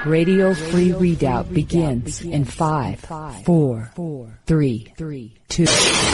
Radio Free Redoubt begins in 5, 4, 3, 2.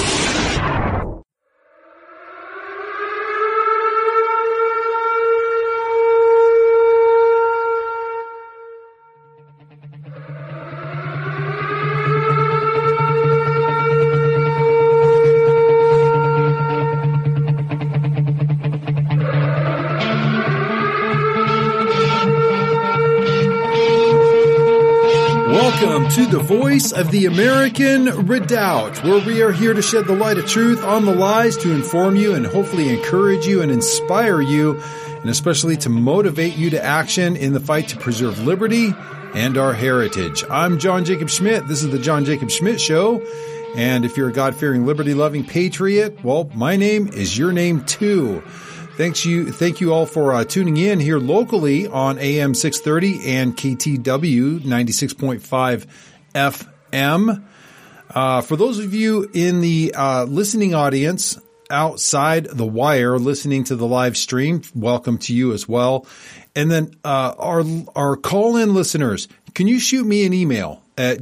Welcome to the Voice of the American Redoubt, where we are here to shed the light of truth on the lies, to inform you and hopefully encourage you and inspire you, and especially to motivate you to action in the fight to preserve liberty and our heritage. I'm John Jacob Schmidt. This is the John Jacob Schmidt Show. And if you're a God-fearing, liberty-loving patriot, well, my name is your name too. Thank you all for tuning in here locally on AM 630 and KTW 96.5 FM. For those of you in the listening audience outside the wire, listening to the live stream, welcome to you as well. And then our call-in listeners, can you shoot me an email at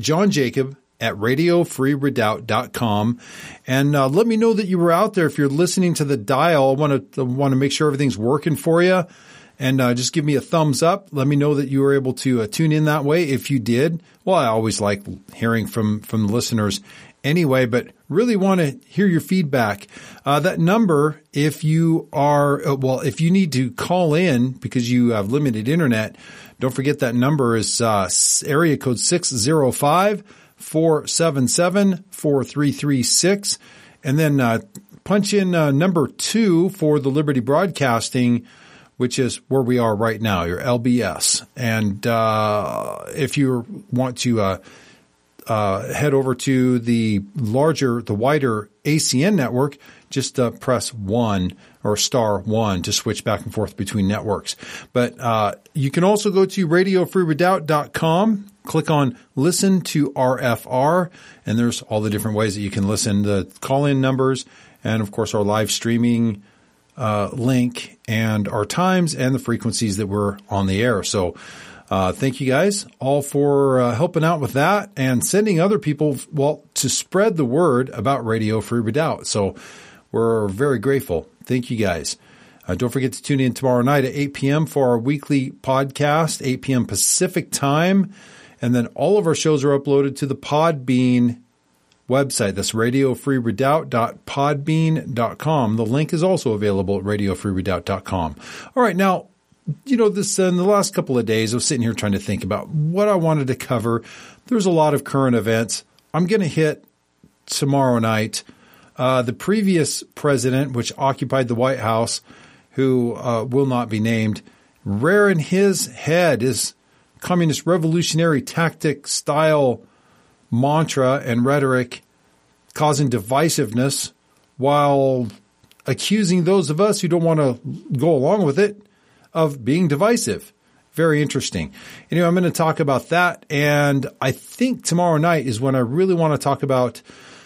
johnjacob@radiofreeredoubt.com and let me know that you were out there. If you're listening to the dial, I want to make sure everything's working for you, and just give me a thumbs up. Let me know that you were able to tune in that way. If you did, well, I always like hearing from the listeners anyway, but really want to hear your feedback. That number, if you need to call in because you have limited internet, don't forget that number is area code 605-477-4336, and then punch in number 2 for the Liberty Broadcasting, which is where we are right now, your LBS. And if you want to head over to the wider ACN network, just press 1 or star 1 to switch back and forth between networks. But you can also go to radiofreeredoubt.com, click on Listen to RFR, and there's all the different ways that you can listen, the call-in numbers, and of course our live streaming link, and our times and the frequencies that we're on the air. So thank you guys all for helping out with that and sending other people, to spread the word about Radio Free Redoubt. So we're very grateful. Thank you guys. Don't forget to tune in tomorrow night at 8 p.m. for our weekly podcast, 8 p.m. Pacific time. And then all of our shows are uploaded to the Podbean website. That's radiofreeredoubt.podbean.com. The link is also available at radiofreeredoubt.com. All right. Now, in the last couple of days, I was sitting here trying to think about what I wanted to cover. There's a lot of current events. I'm going to hit tomorrow night the previous president, which occupied the White House, who will not be named, rearing his head, his communist revolutionary tactic style mantra and rhetoric, causing divisiveness while accusing those of us who don't want to go along with it of being divisive. Very interesting. Anyway, I'm going to talk about that. And I think tomorrow night is when I really want to talk about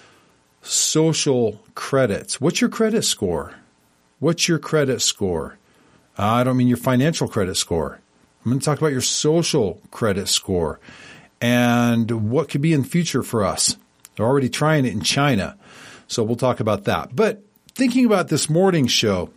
social credits. What's your credit score? What's your credit score? I don't mean your financial credit score. I'm going to talk about your social credit score and what could be in the future for us. They're already trying it in China. So we'll talk about that. But thinking about this morning's show,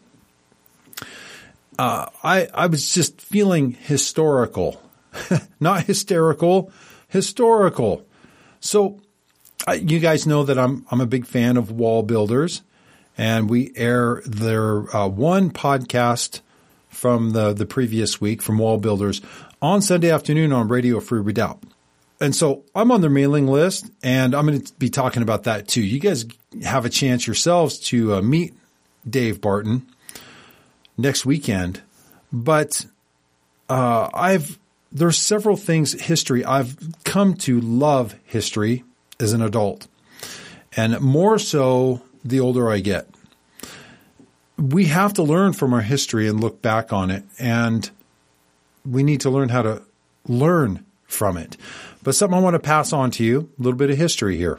I was just feeling historical, not hysterical, historical. So you guys know that I'm a big fan of Wall Builders, and we air their one podcast from the previous week from Wall Builders on Sunday afternoon on Radio Free Redoubt. And so I'm on their mailing list, and I'm going to be talking about that too. You guys have a chance yourselves to meet Dave Barton next weekend. But there's several things, history. I've come to love history as an adult, and more so the older I get. We have to learn from our history and look back on it, and we need to learn how to learn from it. But something I want to pass on to you, a little bit of history here.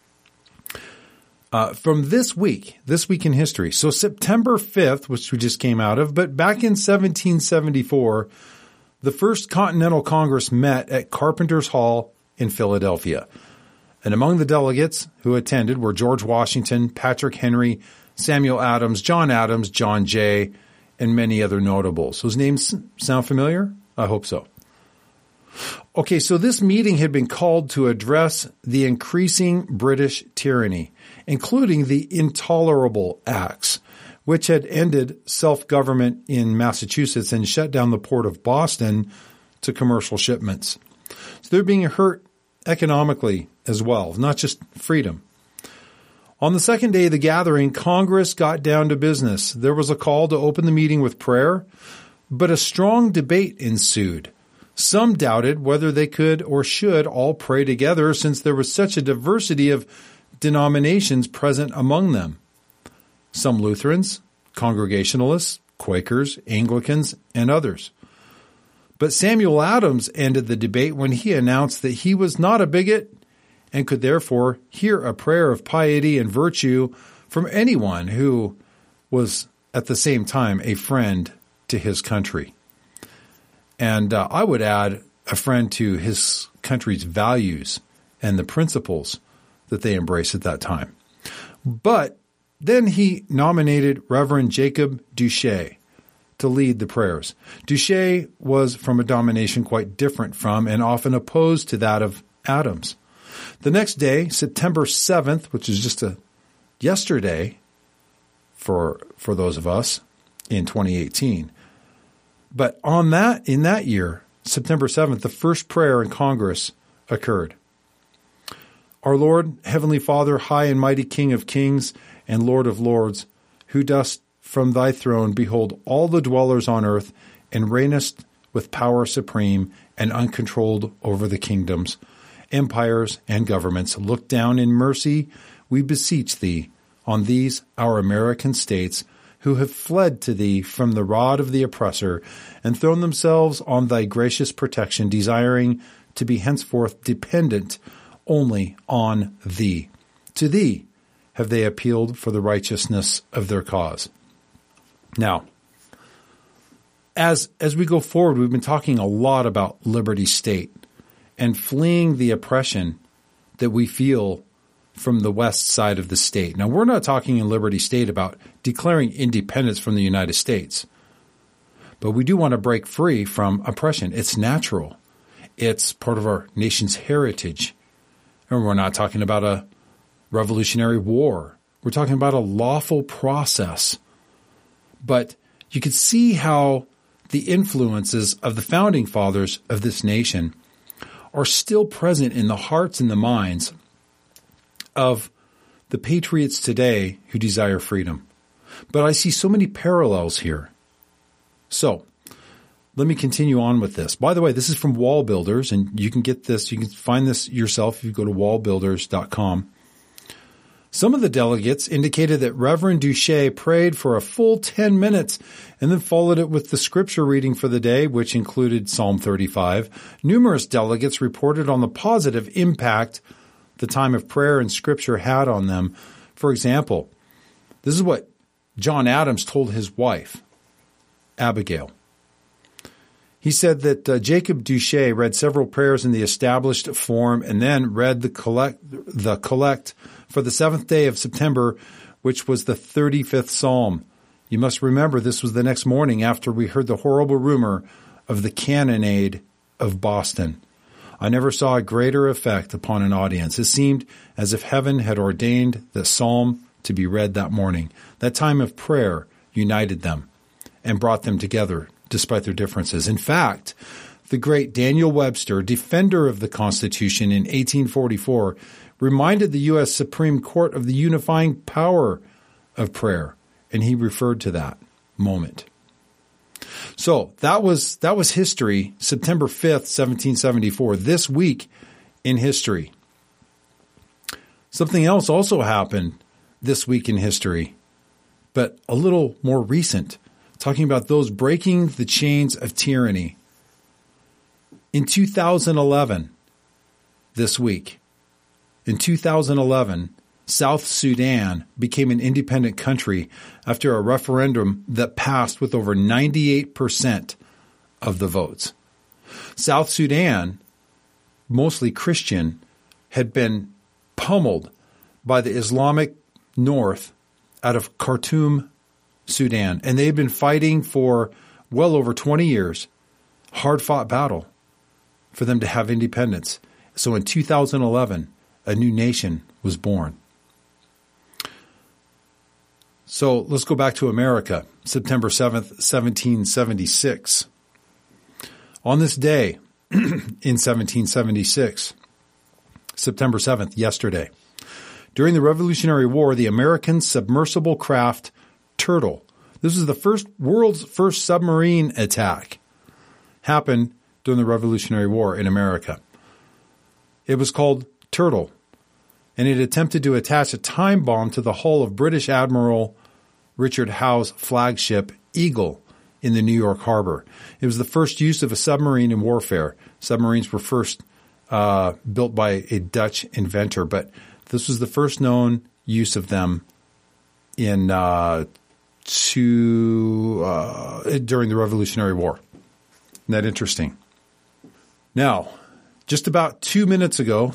From this week in history. So September 5th, which we just came out of, but back in 1774, the First Continental Congress met at Carpenter's Hall in Philadelphia. And among the delegates who attended were George Washington, Patrick Henry, Samuel Adams, John Jay, and many other notables. Those names sound familiar? I hope so. Okay, so this meeting had been called to address the increasing British tyranny, including the Intolerable Acts, which had ended self-government in Massachusetts and shut down the port of Boston to commercial shipments. So they're being hurt economically as well, not just freedom. On the second day of the gathering, Congress got down to business. There was a call to open the meeting with prayer, but a strong debate ensued. Some doubted whether they could or should all pray together since there was such a diversity of denominations present among them. Some Lutherans, Congregationalists, Quakers, Anglicans, and others. But Samuel Adams ended the debate when he announced that he was not a bigot and could therefore hear a prayer of piety and virtue from anyone who was at the same time a friend to his country. And I would add a friend to his country's values and the principles that they embraced at that time. But then he nominated Reverend Jacob Duché to lead the prayers. Duché was from a denomination quite different from and often opposed to that of Adams. The next day, September 7th, which is just yesterday for those of us in 2018. But in that year, September 7th, the first prayer in Congress occurred. Our Lord, Heavenly Father, high and mighty King of kings and Lord of lords, who dost from thy throne behold all the dwellers on earth and reignest with power supreme and uncontrolled over the kingdoms, empires, and governments, look down in mercy, we beseech thee, on these our American states, who have fled to thee from the rod of the oppressor and thrown themselves on thy gracious protection, desiring to be henceforth dependent only on thee. To thee have they appealed for the righteousness of their cause. Now, as we go forward, we've been talking a lot about Liberty State and fleeing the oppression that we feel from the west side of the state. Now, we're not talking in Liberty State about declaring independence from the United States, but we do want to break free from oppression. It's natural. It's part of our nation's heritage. And we're not talking about a revolutionary war. We're talking about a lawful process. But you can see how the influences of the founding fathers of this nation are still present in the hearts and the minds of the patriots today who desire freedom. But I see so many parallels here. So, let me continue on with this. By the way, this is from Wall Builders, and you can get this, you can find this yourself if you go to wallbuilders.com. Some of the delegates indicated that Reverend Duché prayed for a full 10 minutes and then followed it with the scripture reading for the day, which included Psalm 35. Numerous delegates reported on the positive impact the time of prayer and scripture had on them. For example, this is what John Adams told his wife, Abigail. He said that Jacob Duché read several prayers in the established form and then read the collect for the 7th day of September, which was the 35th Psalm. You must remember this was the next morning after we heard the horrible rumor of the cannonade of Boston. I never saw a greater effect upon an audience. It seemed as if heaven had ordained the psalm to be read that morning. That time of prayer united them and brought them together despite their differences. In fact, the great Daniel Webster, defender of the Constitution in 1844, reminded the U.S. Supreme Court of the unifying power of prayer, and he referred to that moment. So that was history, September 5th, 1774, this week in history. Something else also happened this week in history, but a little more recent, talking about those breaking the chains of tyranny. In 2011, this week, in 2011, South Sudan became an independent country after a referendum that passed with over 98% of the votes. South Sudan, mostly Christian, had been pummeled by the Islamic North out of Khartoum, Sudan. And they've been fighting for well over 20 years, hard-fought battle for them to have independence. So in 2011, a new nation was born. So let's go back to America, September 7th, 1776. On this day in 1776, September 7th, yesterday, during the Revolutionary War, the American submersible craft Turtle, this was the world's first submarine attack, happened during the Revolutionary War in America. It was called Turtle, and it attempted to attach a time bomb to the hull of British Admiral Richard Howe's flagship Eagle in the New York harbor. It was the first use of a submarine in warfare. Submarines were first built by a Dutch inventor, but this was the first known use of them in during the Revolutionary War. Isn't that interesting? Now, just about 3 minutes ago,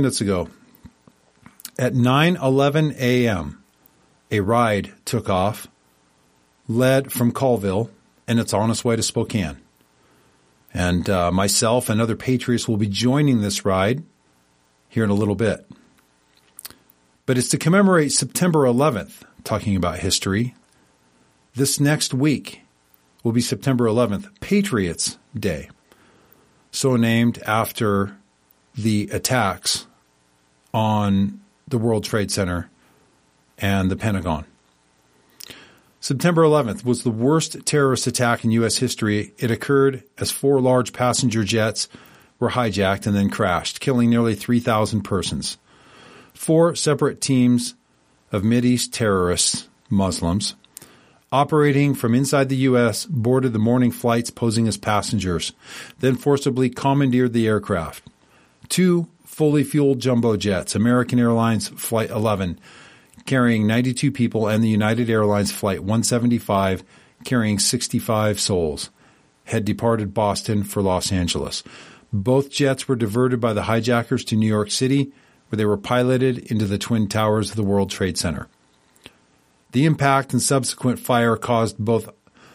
at 9:11 a.m., a ride took off, led from Colville, and it's on its way to Spokane. And myself and other patriots will be joining this ride here in a little bit. But it's to commemorate September 11th, talking about history. This next week will be September 11th, Patriots Day, so named after the attacks on the World Trade Center and the Pentagon. September 11th was the worst terrorist attack in U.S. history. It occurred as 4 large passenger jets were hijacked and then crashed, killing nearly 3,000 persons. 4 separate teams of Mideast terrorists, Muslims, operating from inside the U.S., boarded the morning flights posing as passengers, then forcibly commandeered the aircraft. 2 fully fueled jumbo jets, American Airlines Flight 11, carrying 92 people, and the United Airlines Flight 175, carrying 65 souls, had departed Boston for Los Angeles. Both jets were diverted by the hijackers to New York City, where they were piloted into the Twin Towers of the World Trade Center. The impact and subsequent fire caused both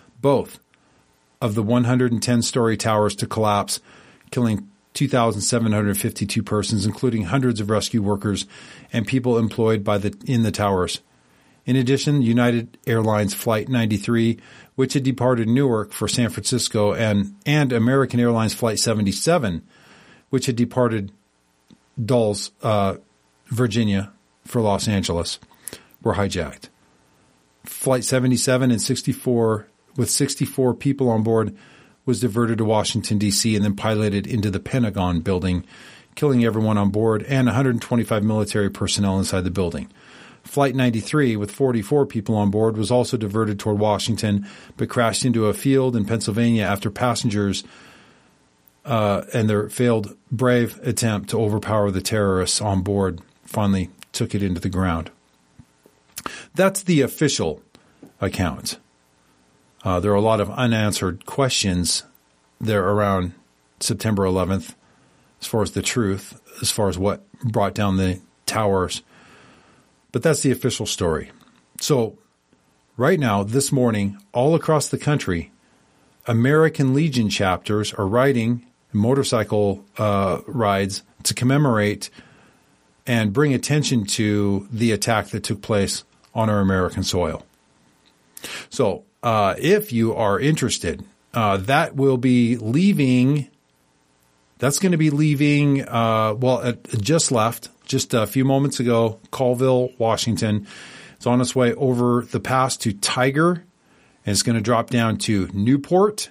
of the 110-story towers to collapse, killing 2,752 persons, including hundreds of rescue workers and people employed in the towers. In addition, United Airlines Flight 93, which had departed Newark for San Francisco, and American Airlines Flight 77, which had departed Dulles, Virginia, for Los Angeles, were hijacked. Flight 77 and 64, with 64 people on board, was diverted to Washington, D.C., and then piloted into the Pentagon building, killing everyone on board and 125 military personnel inside the building. Flight 93, with 44 people on board, was also diverted toward Washington, but crashed into a field in Pennsylvania after passengers and their failed brave attempt to overpower the terrorists on board finally took it into the ground. That's the official account. There are a lot of unanswered questions there around September 11th as far as the truth, as far as what brought down the towers. But that's the official story. So right now, this morning, all across the country, American Legion chapters are riding motorcycle rides to commemorate and bring attention to the attack that took place on our American soil. So if you are interested, that will be leaving. That's going to be leaving, it just left just a few moments ago, Colville, Washington. It's on its way over the pass to Tiger, and it's going to drop down to Newport,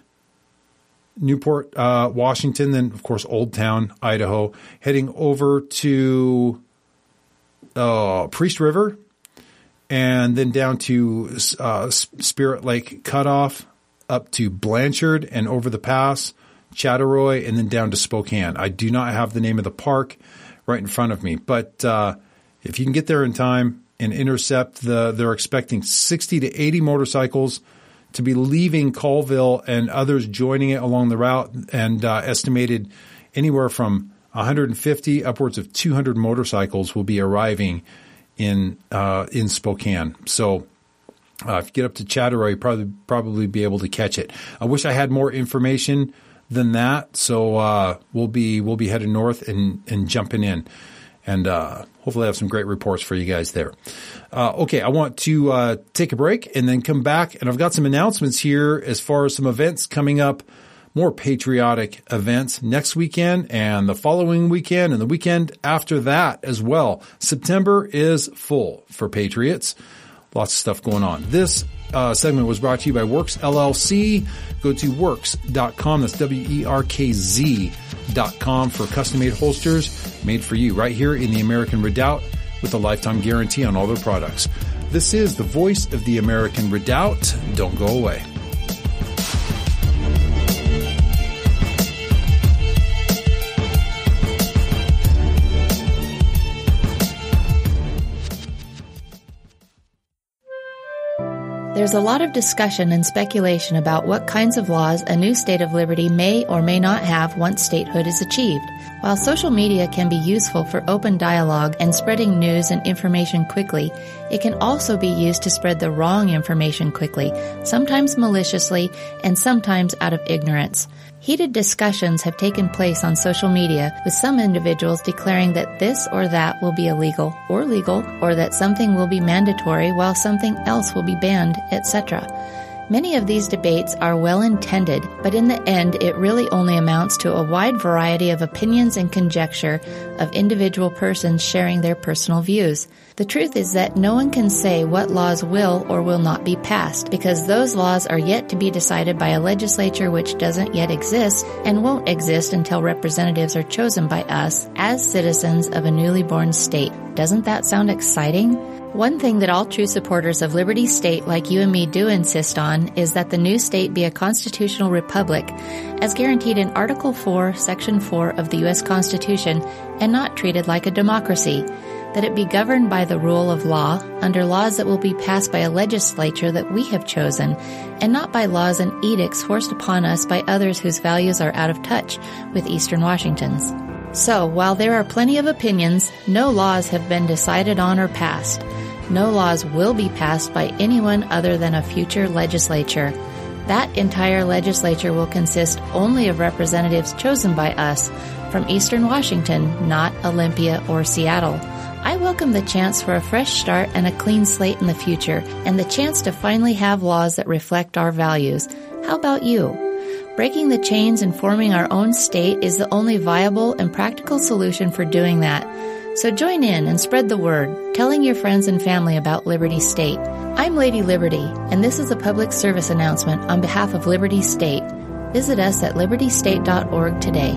Washington, then, of course, Old Town, Idaho, heading over to Priest River, and then down to Spirit Lake Cutoff, up to Blanchard and over the pass, Chattaroy, and then down to Spokane. I do not have the name of the park right in front of me, but if you can get there in time and intercept they're expecting 60 to 80 motorcycles to be leaving Colville and others joining it along the route, and estimated anywhere from 150 upwards of 200 motorcycles will be arriving in Spokane. So if you get up to Chattaroy, you probably be able to catch it. I wish I had more information than that. So we'll be heading north and jumping in, and hopefully have some great reports for you guys there. Okay, I want to take a break and then come back, and I've got some announcements here as far as some events coming up. More patriotic events next weekend and the following weekend and the weekend after that as well. September is full for Patriots. Lots of stuff going on. This segment was brought to you by Works LLC. Go to works.com. That's WERKZ.com for custom-made holsters made for you right here in the American Redoubt with a lifetime guarantee on all their products. This is the voice of the American Redoubt. Don't go away. There's a lot of discussion and speculation about what kinds of laws a new state of liberty may or may not have once statehood is achieved. While social media can be useful for open dialogue and spreading news and information quickly, it can also be used to spread the wrong information quickly, sometimes maliciously and sometimes out of ignorance. Heated discussions have taken place on social media, with some individuals declaring that this or that will be illegal or legal, or that something will be mandatory while something else will be banned, etc. Many of these debates are well-intended, but in the end it really only amounts to a wide variety of opinions and conjecture of individual persons sharing their personal views. The truth is that no one can say what laws will or will not be passed, because those laws are yet to be decided by a legislature which doesn't yet exist and won't exist until representatives are chosen by us as citizens of a newly born state. Doesn't that sound exciting? One thing that all true supporters of Liberty State like you and me do insist on is that the new state be a constitutional republic, as guaranteed in Article 4, Section 4 of the U.S. Constitution, and not treated like a democracy. That it be governed by the rule of law, under laws that will be passed by a legislature that we have chosen, and not by laws and edicts forced upon us by others whose values are out of touch with Eastern Washington's. So, while there are plenty of opinions, no laws have been decided on or passed. No laws will be passed by anyone other than a future legislature. That entire legislature will consist only of representatives chosen by us from Eastern Washington, not Olympia or Seattle. I welcome the chance for a fresh start and a clean slate in the future, and the chance to finally have laws that reflect our values. How about you? Breaking the chains and forming our own state is the only viable and practical solution for doing that. So join in and spread the word, telling your friends and family about Liberty State. I'm Lady Liberty, and this is a public service announcement on behalf of Liberty State. Visit us at libertystate.org today.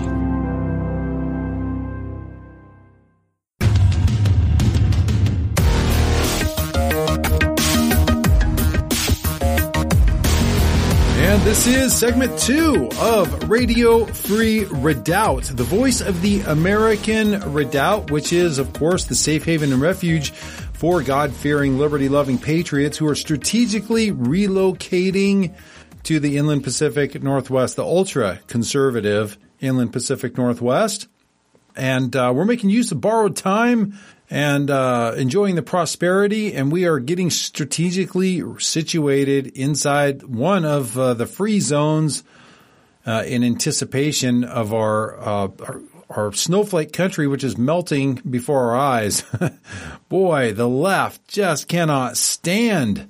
And this is segment 2 of Radio Free Redoubt, the voice of the American Redoubt, which is, of course, the safe haven and refuge for God-fearing, liberty-loving patriots who are strategically relocating to the Inland Pacific Northwest, the ultra-conservative Inland Pacific Northwest. And we're making use of borrowed time and enjoying the prosperity, and we are getting strategically situated inside one of the free zones in anticipation of our snowflake country, which is melting before our eyes. Boy, the left just cannot stand,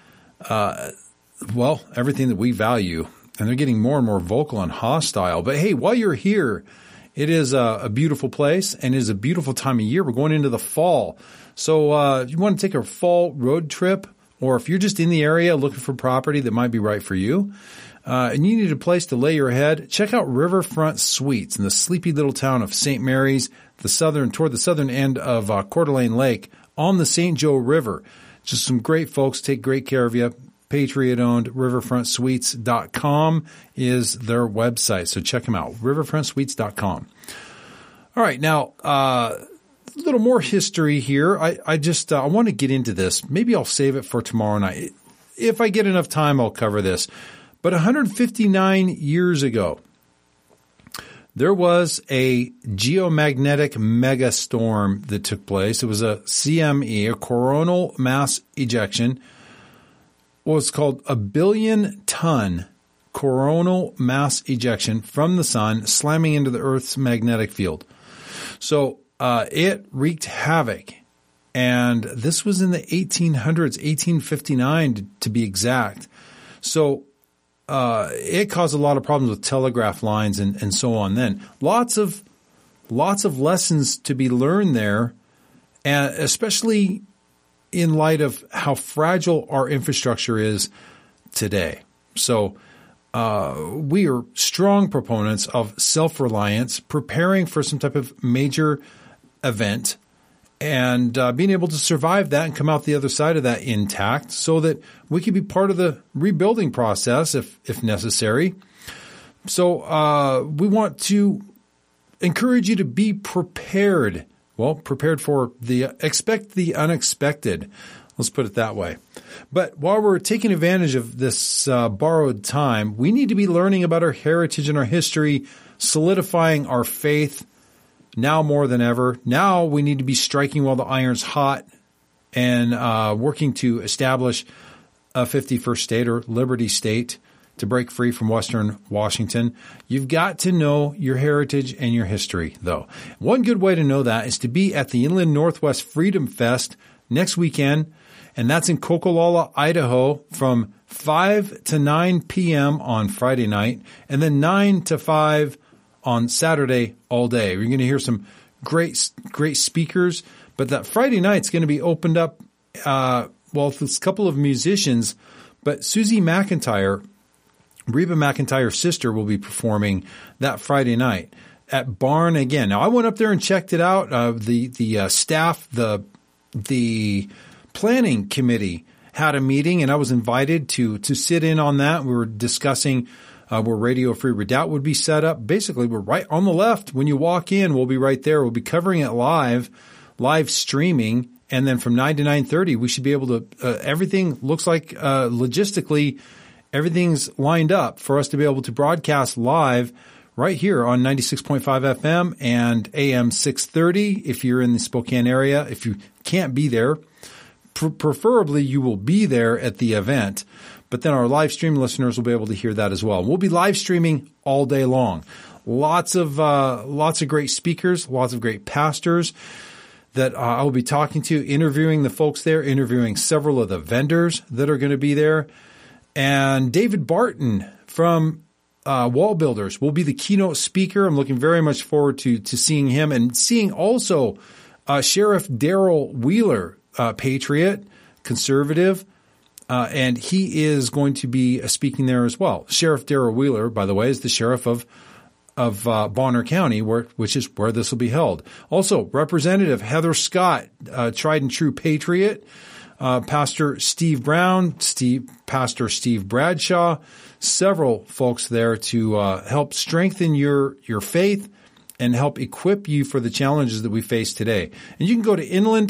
everything that we value, and they're getting more and more vocal and hostile. But hey, while you're here, it is a beautiful place, and it is a beautiful time of year. We're going into the fall. So if you want to take a fall road trip, or if you're just in the area looking for property that might be right for you, and you need a place to lay your head, check out Riverfront Suites in the sleepy little town of St. Mary's, toward the southern end of Coeur d'Alene Lake on the St. Joe River. Just some great folks, take great care of you. Patriot-owned riverfrontsuites.com is their website. So check them out, riverfrontsuites.com. All right. Now, a little more history here. I want to get into this. Maybe I'll save it for tomorrow night. if I get enough time, I'll cover this. But 159 years ago, there was a geomagnetic megastorm that took place. It was a CME, a coronal mass ejection. What's called a billion-ton coronal mass ejection from the sun, slamming into the Earth's magnetic field. So it wreaked havoc. And this was in the 1800s, 1859 to be exact. So it caused a lot of problems with telegraph lines and so on then. Lots of lessons to be learned there, and especially in light of how fragile our infrastructure is today. So we are strong proponents of self-reliance, preparing for some type of major event, and being able to survive that and come out the other side of that intact so that we can be part of the rebuilding process if necessary. So we want to encourage you to be prepared. Well, prepared for expect the unexpected. Let's put it that way. But while we're taking advantage of this borrowed time, we need to be learning about our heritage and our history, solidifying our faith now more than ever. Now we need to be striking while the iron's hot and working to establish a 51st state or Liberty State to break free from Western Washington. You've got to know your heritage and your history, though. One good way to know that is to be at the Inland Northwest Freedom Fest next weekend, and that's in Coquilala, Idaho, from 5 to 9 p.m. on Friday night, and then 9 to 5 on Saturday all day. We're going to hear some great speakers, but that Friday night's going to be opened up, with a couple of musicians, but Susie McIntyre, Reba McIntyre's sister, will be performing that Friday night at Barn Again. Now, I went up there and checked it out. The staff, the planning committee had a meeting, and I was invited to sit in on that. We were discussing where Radio Free Redoubt would be set up. Basically, we're right on the left. When you walk in, we'll be right there. We'll be covering it live streaming. And then from 9 to 9:30, we should be able to everything looks like logistically, everything's lined up for us to be able to broadcast live right here on 96.5 FM and AM 630 if you're in the Spokane area. If you can't be there, preferably you will be there at the event. But then our live stream listeners will be able to hear that as well. We'll be live streaming all day long. Lots of great speakers, lots of great pastors that I will be talking to, interviewing the folks there, interviewing several of the vendors that are going to be there. And David Barton from Wall Builders will be the keynote speaker. I'm looking very much forward to seeing him and seeing also Sheriff Darrell Wheeler, patriot, conservative, and he is going to be speaking there as well. Sheriff Darrell Wheeler, by the way, is the sheriff of Bonner County, which is where this will be held. Also, Representative Heather Scott, tried and true patriot, Pastor Steve Brown, Pastor Steve Bradshaw, several folks there to help strengthen your faith and help equip you for the challenges that we face today. And you can go to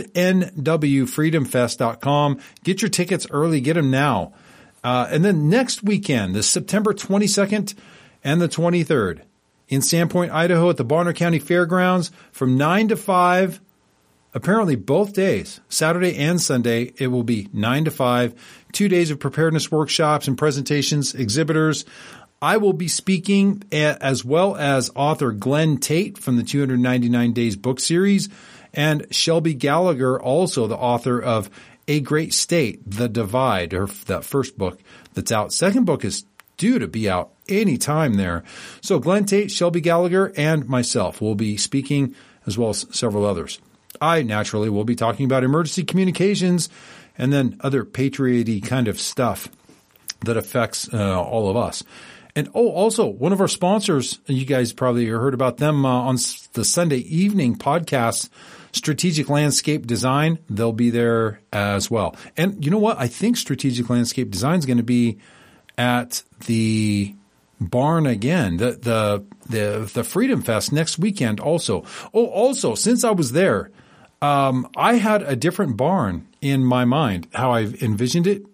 inlandnwfreedomfest.com, get your tickets early, get them now. And then next weekend, the September 22nd and the 23rd, in Sandpoint, Idaho at the Bonner County Fairgrounds from 9 to 5, apparently both days, Saturday and Sunday, it will be 9 to 5, 2 days of preparedness workshops and presentations, exhibitors. I will be speaking as well as author Glenn Tate from the 299 Days book series, and Shelby Gallagher, also the author of A Great State, The Divide, or that first book that's out. Second book is due to be out any time there. So Glenn Tate, Shelby Gallagher, and myself will be speaking, as well as several others. I naturally will be talking about emergency communications and then other patriot-y kind of stuff that affects all of us. And also one of our sponsors, you guys probably heard about them on the Sunday evening podcast, Strategic Landscape Design. They'll be there as well. And you know what? I think Strategic Landscape Design is going to be at the Barn Again, the Freedom Fest next weekend also. Oh, also, since I was there, I had a different barn in my mind, how I envisioned it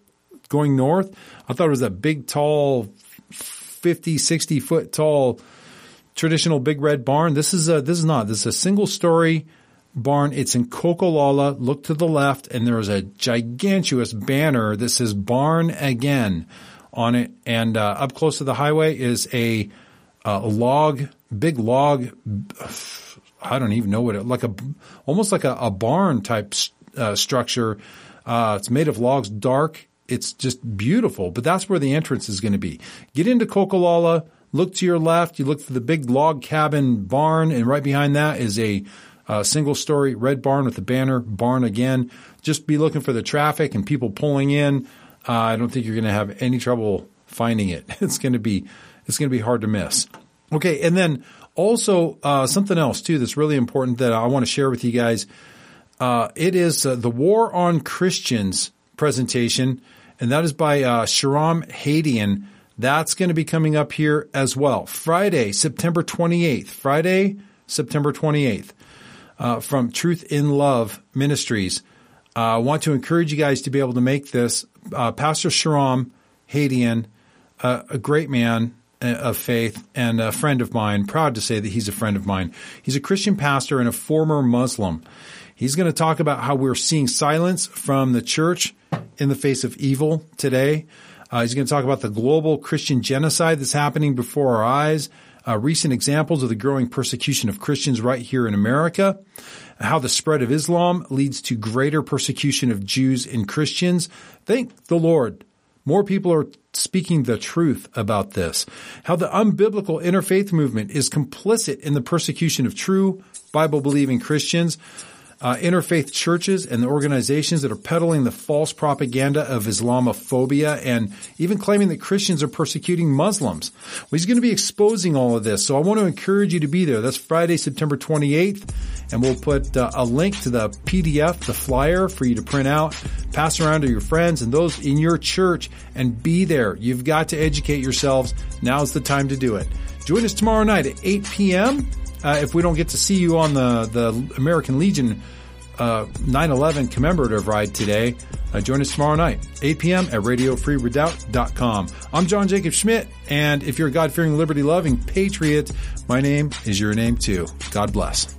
going north. I thought it was that big, tall, 50, 60 foot tall, traditional big red barn. This is not. This is a single story barn. It's in Kokolala. Look to the left, and there is a gigantuous banner that says "Barn Again" on it. And up close to the highway is a big log. I don't even know what almost like a barn type structure. It's made of logs, dark. It's just beautiful. But that's where the entrance is going to be. Get into Kokolala. Look to your left. You look for the big log cabin barn, and right behind that is a single-story red barn with the banner "Barn Again." Just be looking for the traffic and people pulling in. I don't think you're going to have any trouble finding it. It's going to be hard to miss. Okay, and then also something else too that's really important that I want to share with you guys. It is the War on Christians presentation, and that is by Shahram Hadian. That's going to be coming up here as well. Friday, September 28th. From Truth in Love Ministries. I want to encourage you guys to be able to make this. Pastor Shahram Hadian, a great man of faith and a friend of mine, proud to say that he's a friend of mine. He's a Christian pastor and a former Muslim. He's going to talk about how we're seeing silence from the church in the face of evil today. He's going to talk about the global Christian genocide that's happening before our eyes. Recent examples of the growing persecution of Christians right here in America, how the spread of Islam leads to greater persecution of Jews and Christians. Thank the Lord. More people are speaking the truth about this. How the unbiblical interfaith movement is complicit in the persecution of true Bible-believing Christians. Interfaith churches and the organizations that are peddling the false propaganda of Islamophobia and even claiming that Christians are persecuting Muslims. Well, he's going to be exposing all of this, so I want to encourage you to be there. That's Friday, September 28th, and we'll put a link to the PDF, the flyer, for you to print out, pass around to your friends and those in your church, and be there. You've got to educate yourselves. Now's the time to do it. Join us tomorrow night at 8 p.m., if we don't get to see you on the American Legion 9/11 commemorative ride today, join us tomorrow night, 8 p.m. at RadioFreeRedoubt.com. I'm John Jacob Schmidt, and if you're a God-fearing, liberty-loving patriot, my name is your name too. God bless.